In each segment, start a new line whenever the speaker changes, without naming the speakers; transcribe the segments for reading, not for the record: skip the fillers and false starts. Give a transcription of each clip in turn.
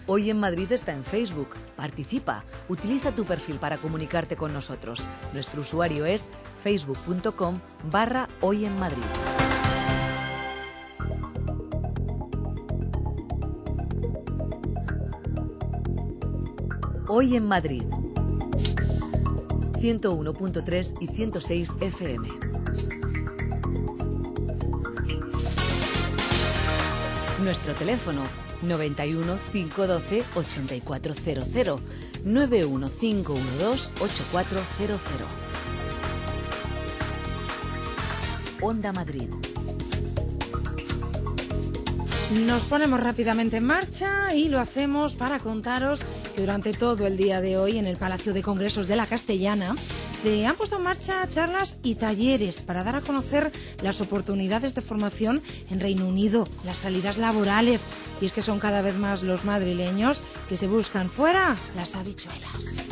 Hoy en Madrid está en Facebook. Participa. Utiliza tu perfil para comunicarte con nosotros. Nuestro usuario es facebook.com/hoyenmadrid. Hoy en Madrid. 101.3 y 106 FM. Nuestro teléfono 91 512 8400 91 512 8400. Onda Madrid.
Nos ponemos rápidamente en marcha y lo hacemos para contaros que durante todo el día de hoy en el Palacio de Congresos de la Castellana se han puesto en marcha charlas y talleres para dar a conocer las oportunidades de formación en Reino Unido, las salidas laborales, y es que son cada vez más los madrileños que se buscan fuera las habichuelas.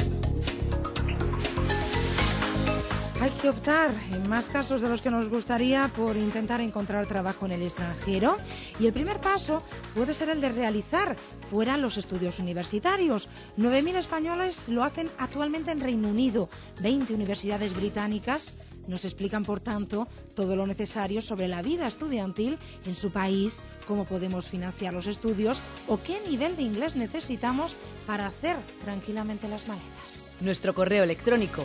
Hay que optar, en más casos de los que nos gustaría, por intentar encontrar trabajo en el extranjero, y el primer paso puede ser el de realizar fuera los estudios universitarios. 9.000 españoles lo hacen actualmente en Reino Unido. 20 universidades británicas nos explican, por tanto, todo lo necesario sobre la vida estudiantil en su país, cómo podemos financiar los estudios o qué nivel de inglés necesitamos para hacer tranquilamente las maletas.
Nuestro correo electrónico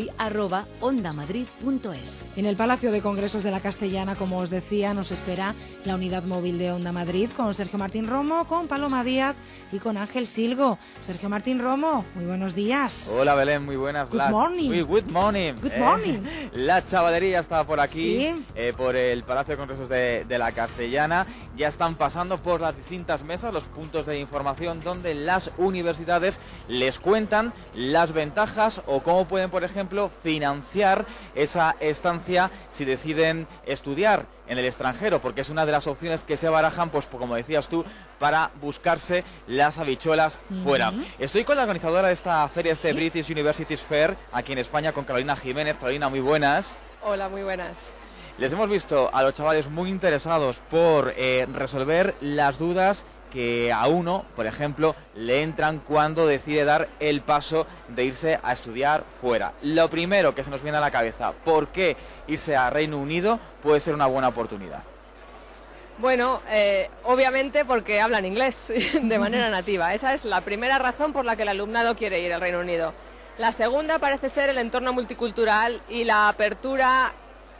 hoy@ondamadrid.es.
En el Palacio de Congresos de la Castellana, como os decía, nos espera la unidad móvil de Onda Madrid con Sergio Martín Romo, con Paloma Díaz y con Ángel Silgo. Sergio Martín Romo, muy buenos días.
Hola Belén, muy buenas.
Good morning.
Good morning.
Good morning.
La chavalería está por aquí,
¿Sí?
por el Palacio de Congresos de la Castellana. Ya están pasando por las distintas mesas, los puntos de información donde las universidades les cuentan las ventajas o cómo pueden, por ejemplo, financiar esa estancia si deciden estudiar en el extranjero, porque es una de las opciones que se barajan, pues como decías tú, para buscarse las habichuelas fuera. Estoy con la organizadora de esta feria, British Universities Fair, aquí en España, con Carolina Jiménez. Carolina, muy buenas.
Hola, muy buenas.
Les hemos visto a los chavales muy interesados por resolver las dudas que a uno, por ejemplo, le entran cuando decide dar el paso de irse a estudiar fuera. Lo primero que se nos viene a la cabeza, ¿por qué irse a Reino Unido puede ser una buena oportunidad?
Bueno, obviamente porque hablan inglés de manera nativa. Esa es la primera razón por la que el alumnado quiere ir al Reino Unido. La segunda parece ser el entorno multicultural y la apertura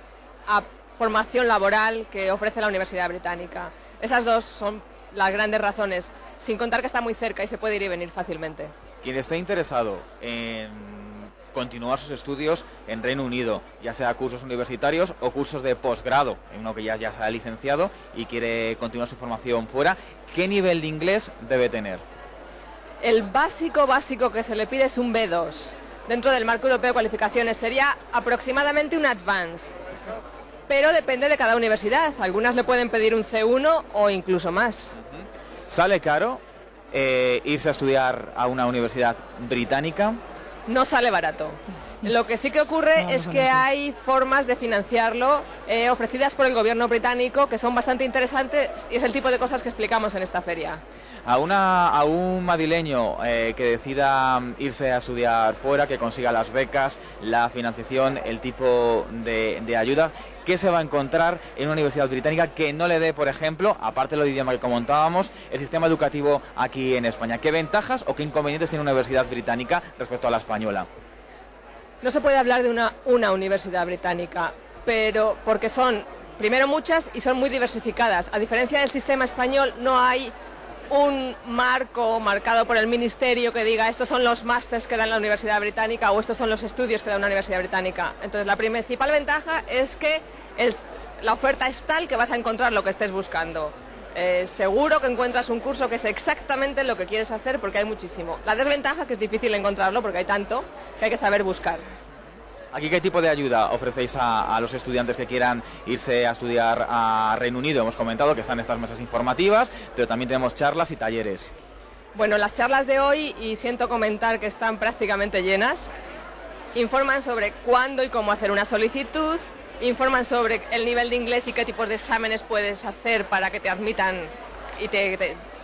a formación laboral que ofrece la Universidad Británica. Esas dos son las grandes razones, sin contar que está muy cerca y se puede ir y venir fácilmente.
Quien esté interesado en continuar sus estudios en Reino Unido, ya sea cursos universitarios o cursos de posgrado, en uno que ya se ha licenciado y quiere continuar su formación fuera, ¿qué nivel de inglés debe tener?
El básico que se le pide es un B2. Dentro del marco europeo de cualificaciones sería aproximadamente un advanced, pero depende de cada universidad. Algunas le pueden pedir un C1 o incluso más.
¿Sale caro irse a estudiar a una universidad británica?
No sale barato. Lo que sí que ocurre es que hay formas de financiarlo ofrecidas por el gobierno británico que son bastante interesantes y es el tipo de cosas que explicamos en esta feria.
A un madrileño que decida irse a estudiar fuera, que consiga las becas, la financiación, el tipo de ayuda, ¿qué se va a encontrar en una universidad británica que no le dé, por ejemplo, aparte de lo de idioma que comentábamos, el sistema educativo aquí en España? ¿Qué ventajas o qué inconvenientes tiene una universidad británica respecto a la española?
No se puede hablar de una universidad británica, pero porque son, primero, muchas y son muy diversificadas. A diferencia del sistema español, no hay un marco marcado por el ministerio que diga estos son los másters que da la Universidad Británica o estos son los estudios que da una Universidad Británica. Entonces la principal ventaja es que la oferta es tal que vas a encontrar lo que estés buscando. Seguro que encuentras un curso que es exactamente lo que quieres hacer porque hay muchísimo. La desventaja es que es difícil encontrarlo porque hay tanto que hay que saber buscar.
¿Aquí qué tipo de ayuda ofrecéis a los estudiantes que quieran irse a estudiar a Reino Unido? Hemos comentado que están estas mesas informativas, pero también tenemos charlas y talleres.
Bueno, las charlas de hoy, y siento comentar que están prácticamente llenas, informan sobre cuándo y cómo hacer una solicitud, informan sobre el nivel de inglés y qué tipos de exámenes puedes hacer para que te admitan y te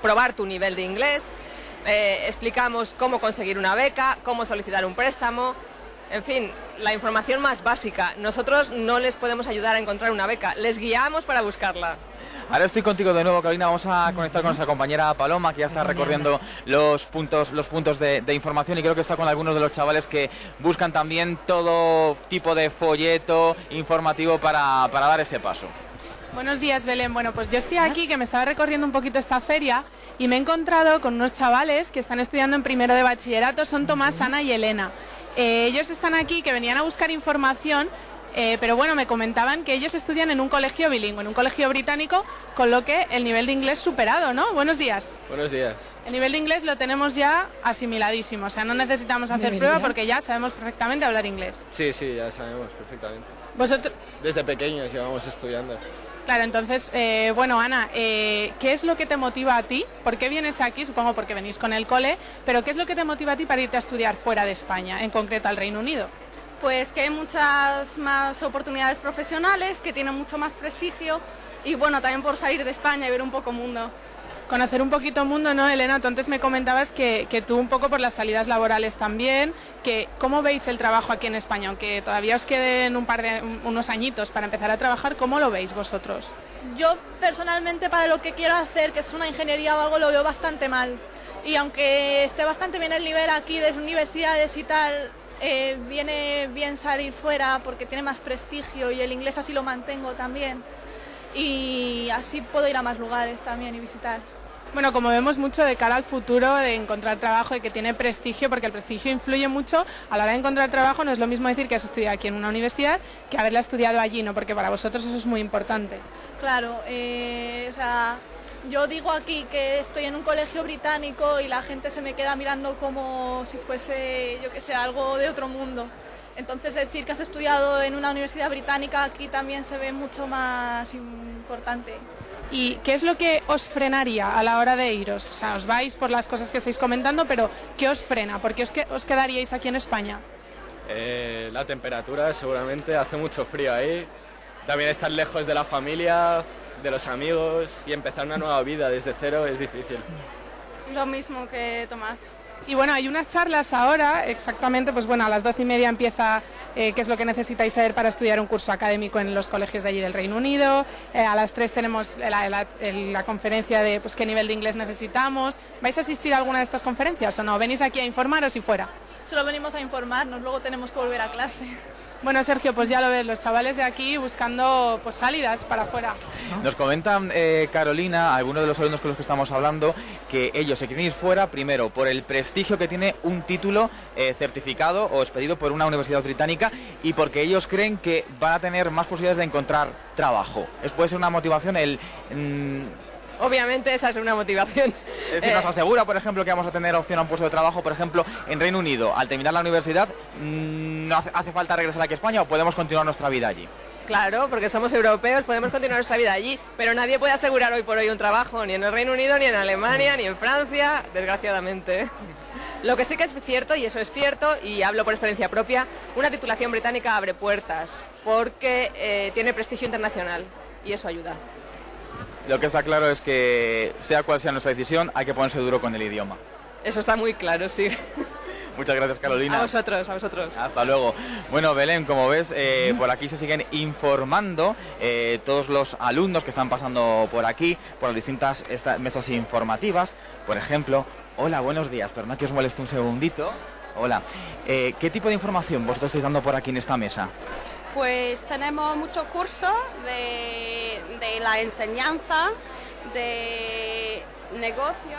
probar tu nivel de inglés, explicamos cómo conseguir una beca, cómo solicitar un préstamo, en fin, la información más básica. Nosotros no les podemos ayudar a encontrar una beca, les guiamos para buscarla.
Ahora estoy contigo de nuevo, Carolina. Vamos a conectar con nuestra compañera Paloma, que ya está recorriendo los puntos de información, y creo que está con algunos de los chavales que buscan también todo tipo de folleto informativo para dar ese paso.
Buenos días, Belén. Bueno, pues yo estoy aquí, que me estaba recorriendo un poquito esta feria, y me he encontrado con unos chavales que están estudiando en primero de bachillerato. Son Tomás, Ana y Elena. Ellos están aquí, que venían a buscar información. Pero bueno, me comentaban que ellos estudian en un colegio bilingüe, en un colegio británico, con lo que el nivel de inglés superado, ¿no? Buenos días.
Buenos días.
El nivel de inglés lo tenemos ya asimiladísimo, o sea, no necesitamos hacer prueba porque ya sabemos perfectamente hablar inglés.
Sí, ya sabemos perfectamente.
Vosotros...
Desde pequeños llevamos estudiando.
Claro, entonces, bueno, Ana, ¿qué es lo que te motiva a ti? ¿Por qué vienes aquí? Supongo porque venís con el cole, pero ¿qué es lo que te motiva a ti para irte a estudiar fuera de España, en concreto al Reino Unido?
Pues que hay muchas más oportunidades profesionales, que tienen mucho más prestigio y bueno, también por salir de España y ver un poco mundo.
Conocer un poquito mundo, ¿no, Elena? Tú antes me comentabas que tú un poco por las salidas laborales también, que ¿cómo veis el trabajo aquí en España? Aunque todavía os queden unos añitos para empezar a trabajar, ¿cómo lo veis vosotros?
Yo personalmente para lo que quiero hacer, que es una ingeniería o algo, lo veo bastante mal. Y aunque esté bastante bien el nivel aquí de universidades y tal, viene bien salir fuera porque tiene más prestigio y el inglés así lo mantengo también. Y así puedo ir a más lugares también y visitar.
Bueno, como vemos mucho de cara al futuro, de encontrar trabajo y que tiene prestigio, porque el prestigio influye mucho a la hora de encontrar trabajo. No es lo mismo decir que has estudiado aquí en una universidad que haberla estudiado allí, ¿no? Porque para vosotros eso es muy importante.
Claro, o sea, yo digo aquí que estoy en un colegio británico y la gente se me queda mirando como si fuese, yo que sé, algo de otro mundo. Entonces decir que has estudiado en una universidad británica aquí también se ve mucho más importante.
¿Y qué es lo que os frenaría a la hora de iros? O sea, os vais por las cosas que estáis comentando, pero ¿qué os frena? ¿Por qué os quedaríais aquí en España?
La temperatura, seguramente, hace mucho frío ahí. También estar lejos de la familia, de los amigos, y empezar una nueva vida desde cero es difícil.
Lo mismo que Tomás.
Y bueno, hay unas charlas ahora, exactamente, pues bueno, a las 12:30 empieza qué es lo que necesitáis saber para estudiar un curso académico en los colegios de allí del Reino Unido. A las 3 tenemos la conferencia de pues qué nivel de inglés necesitamos. ¿Vais a asistir a alguna de estas conferencias o no? ¿Venís aquí a informaros y fuera?
Solo venimos a informarnos, luego tenemos que volver a clase.
Bueno, Sergio, pues ya lo ves, los chavales de aquí buscando pues salidas para afuera.
Nos comentan, Carolina, algunos de los alumnos con los que estamos hablando, que ellos se quieren ir fuera, primero, por el prestigio que tiene un título certificado o expedido por una universidad británica, y porque ellos creen que van a tener más posibilidades de encontrar trabajo. ¿Puede ser una motivación el...?
Obviamente esa es una motivación.
Es decir, nos asegura, por ejemplo, que vamos a tener opción a un puesto de trabajo, por ejemplo, en Reino Unido. Al terminar la universidad, ¿no hace falta regresar aquí a España o podemos continuar nuestra vida allí?
Claro, porque somos europeos, podemos continuar nuestra vida allí, pero nadie puede asegurar hoy por hoy un trabajo, ni en el Reino Unido, ni en Alemania, ni en Francia, desgraciadamente. Lo que sí que es cierto, y eso es cierto, y hablo por experiencia propia, una titulación británica abre puertas, porque tiene prestigio internacional, y eso ayuda.
Lo que está claro es que, sea cual sea nuestra decisión, hay que ponerse duro con el idioma.
Eso está muy claro, sí.
Muchas gracias, Carolina.
A vosotros, a vosotros.
Hasta luego. Bueno, Belén, como ves, por aquí se siguen informando todos los alumnos que están pasando por aquí, por las distintas mesas informativas. Por ejemplo, hola, buenos días, perdona que os moleste un segundito. Hola. ¿Qué tipo de información vosotros estáis dando por aquí en esta mesa?
Pues tenemos muchos cursos de la enseñanza, de negocio,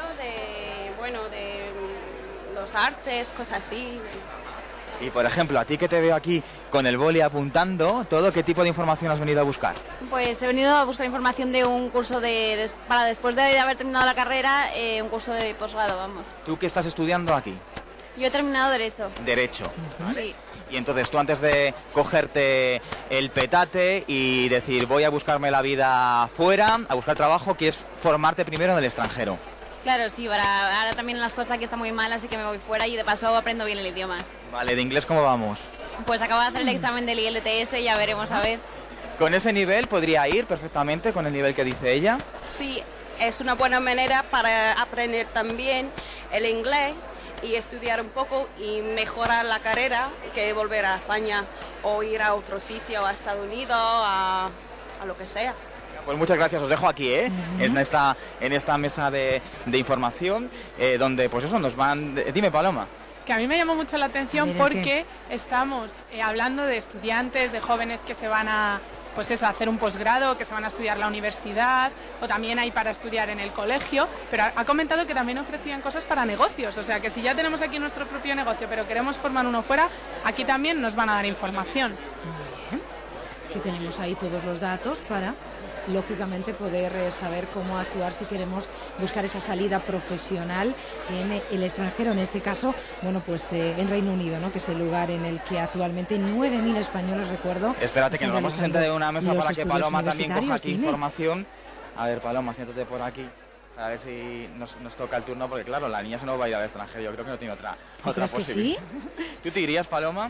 de los artes, cosas así.
Y por ejemplo, a ti que te veo aquí con el boli apuntando, ¿qué tipo de información has venido a buscar?
Pues he venido a buscar información de un curso para después de haber terminado la carrera, un curso de posgrado, vamos.
¿Tú qué estás estudiando aquí?
Yo he terminado Derecho.
Derecho.
Sí.
Y entonces tú, antes de cogerte el petate y decir voy a buscarme la vida fuera, a buscar trabajo, quieres formarte primero en el extranjero.
Claro, sí, ahora también las cosas aquí están muy mal, así que me voy fuera y de paso aprendo bien el idioma.
Vale, ¿de inglés cómo vamos?
Pues acabo de hacer el examen del IELTS, ya veremos a ver.
¿Con ese nivel podría ir perfectamente, con el nivel que dice ella?
Sí, es una buena manera para aprender también el inglés y estudiar un poco y mejorar la carrera que volver a España o ir a otro sitio, a Estados Unidos, a lo que sea.
Pues muchas gracias, os dejo aquí, en esta mesa de información, donde pues eso nos van... Dime, Paloma.
Que a mí me llamó mucho la atención porque estamos hablando de estudiantes, de jóvenes que se van a, pues eso, a hacer un posgrado, que se van a estudiar la universidad, o también hay para estudiar en el colegio, pero ha comentado que también ofrecían cosas para negocios, o sea que si ya tenemos aquí nuestro propio negocio, pero queremos formar uno fuera, aquí también nos van a dar información.
Muy bien, que tenemos ahí todos los datos para... lógicamente poder saber cómo actuar si queremos buscar esa salida profesional en el extranjero, en este caso, bueno, pues en Reino Unido, ¿no? Que es el lugar en el que actualmente 9.000 españoles, recuerdo...
Espérate, que nos vamos a sentar en una mesa para que Paloma también coja aquí información. A ver, Paloma, siéntate por aquí, a ver si nos toca el turno, porque claro, la niña se nos va a ir al extranjero, yo creo que no tiene otra posibilidad.
¿Que sí?
¿Tú te irías, Paloma?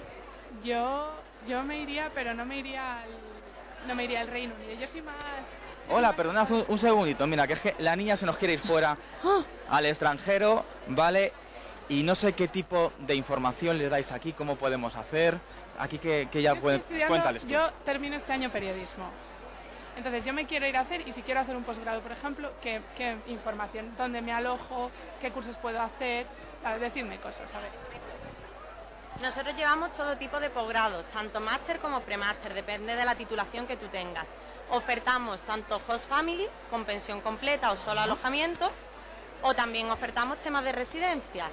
Yo me iría, pero no me iría al Reino Unido. Yo soy más...
Hola, perdonad un segundito. Mira, que es que la niña se nos quiere ir fuera al extranjero, ¿vale? Y no sé qué tipo de información le dais aquí, cómo podemos hacer. Aquí que ya pueden... Cuéntales tú.
Yo termino este año periodismo. Entonces yo me quiero ir a hacer, y si quiero hacer un posgrado, por ejemplo, ¿qué información? ¿Dónde me alojo? ¿Qué cursos puedo hacer? Decidme cosas, a ver.
Nosotros llevamos todo tipo de posgrados, tanto máster como premáster, depende de la titulación que tú tengas. Ofertamos tanto host family, con pensión completa o solo alojamiento, o también ofertamos temas de residencia.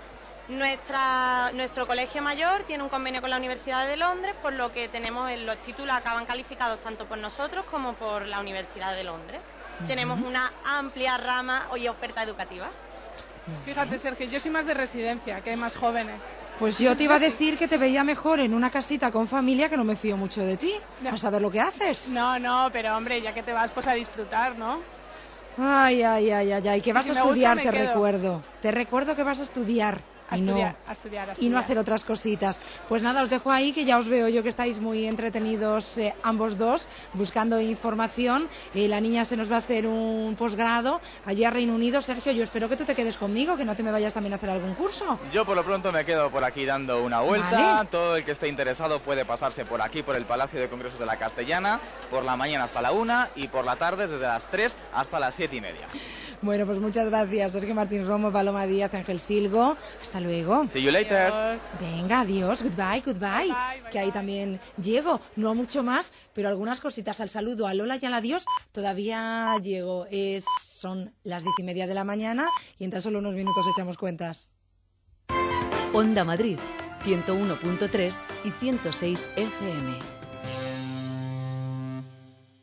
Nuestro colegio mayor tiene un convenio con la Universidad de Londres, por lo que tenemos los títulos acaban calificados tanto por nosotros como por la Universidad de Londres. Tenemos una amplia rama y oferta educativa.
Fíjate, Sergio, yo soy más de residencia, que hay más jóvenes.
Pues yo te iba a decir que te veía mejor en una casita con familia, que no me fío mucho de ti. A saber lo que haces.
No, pero hombre, ya que te vas, pues a disfrutar, ¿no?
Ay, que vas a estudiar,
te
recuerdo. Te recuerdo que vas a estudiar.
A estudiar.
Y no hacer otras cositas. Pues nada, os dejo ahí, que ya os veo yo que estáis muy entretenidos ambos dos, buscando información. La niña se nos va a hacer un posgrado allí a Reino Unido. Sergio, yo espero que tú te quedes conmigo, que no te me vayas también a hacer algún curso.
Yo por lo pronto me quedo por aquí dando una vuelta. Vale. Todo el que esté interesado puede pasarse por aquí, por el Palacio de Congresos de la Castellana, por la mañana hasta la 1 y por la tarde desde las 3 hasta las 7:30.
Bueno, pues muchas gracias, Sergio Martín Romo, Paloma Díaz, Ángel Silgo. Hasta luego.
See you later.
Adiós.
Venga, adiós, goodbye. Bye, que ahí también llego, no mucho más, pero algunas cositas al saludo, al hola y al adiós, todavía llego. Son las 10:30 de la mañana y en tan solo unos minutos echamos cuentas.
Onda Madrid, 101.3 y 106 FM.